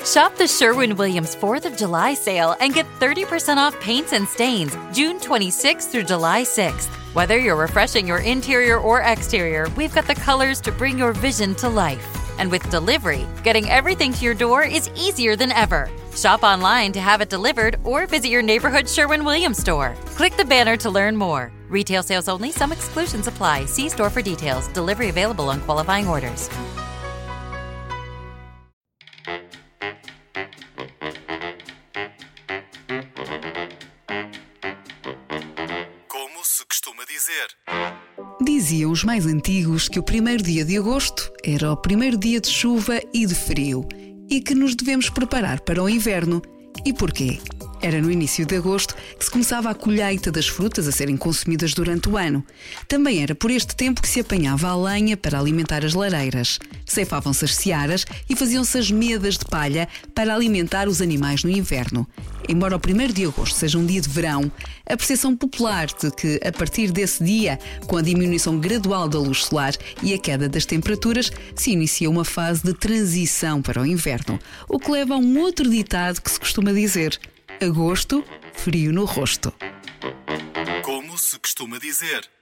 Shop the Sherwin-Williams 4th of July sale and get 30% off paints and stains June 26th through July 6th. Whether you're refreshing your interior or exterior, we've got the colors to bring your vision to life. And with delivery, getting everything to your door is easier than ever. Shop online to have it delivered or visit your neighborhood Sherwin-Williams store. Click the banner to learn more. Retail sales only. Some exclusions apply. See store for details. Delivery available on qualifying orders. Como se costuma dizer. Diziam os mais antigos que o primeiro dia de agosto era o primeiro dia de chuva e de frio e que nos devemos preparar para o inverno. E porquê? Era no início de agosto que se começava a colheita das frutas a serem consumidas durante o ano. Também era por este tempo que se apanhava a lenha para alimentar as lareiras. Ceifavam-se as searas e faziam-se as medas de palha para alimentar os animais no inverno. Embora o 1º de agosto seja um dia de verão, a percepção popular de que, a partir desse dia, com a diminuição gradual da luz solar e a queda das temperaturas, se inicia uma fase de transição para o inverno, o que leva a um outro ditado que se costuma dizer: agosto, frio no rosto. Como se costuma dizer.